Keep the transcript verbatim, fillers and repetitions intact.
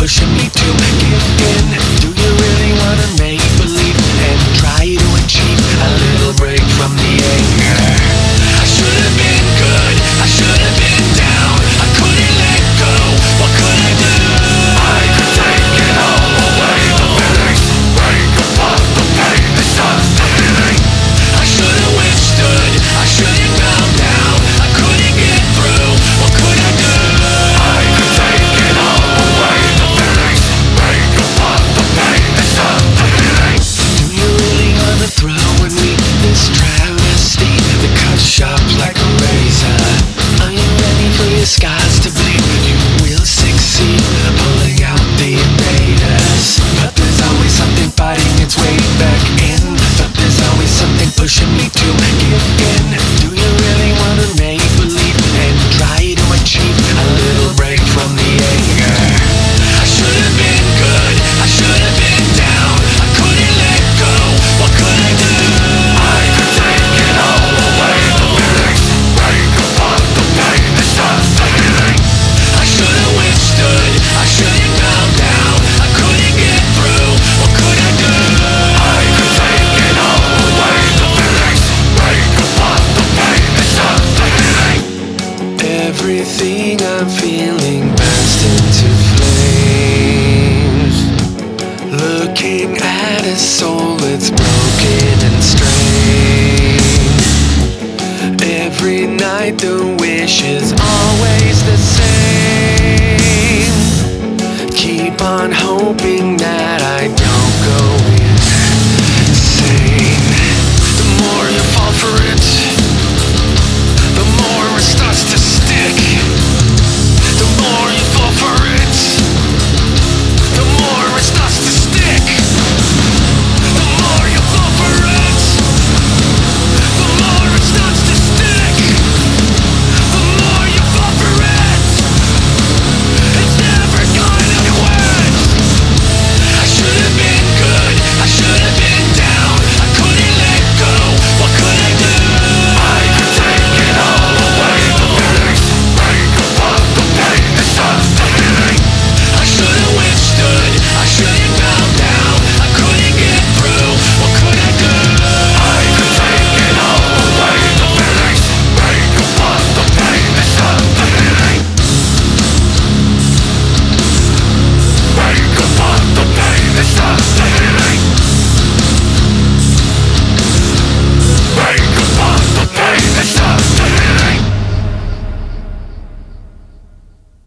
pushing me to give in. Do you really wanna make believe and try to achieve a little break from the anger? I should have been good, I should have been down, I couldn't let go, what could I do? I could take it all away, the feelings break apart, the pain is suffocating. I should have withstood, I shouldn't bow down, I couldn't get through, what could I do? I could take it all away, the feelings break apart, the pain is suffocating. Do you really wanna throw in me this travesty that cuts sharp like a razor? Are you ready for your scars to bleed? You will succeed, pulling out the invaders. But there's always something fighting its way back in. But there's always something pushing me to give in. Do you really wanna make believe and try to achieve a little break from the anger? I should have been good, I should have been down, I couldn't let go, what could I do? I could take it all away, the feelings break apart, the pain is suffocating. I should have withstood, I shouldn't bow down, I couldn't get through, what could I do? I could take it all away, the feelings break apart, the pain is suffocating. Everything I'm feeling burst into flames. Looking at a soul that's broken and strange. Every night the wish is always the same. Keep on hoping that I don't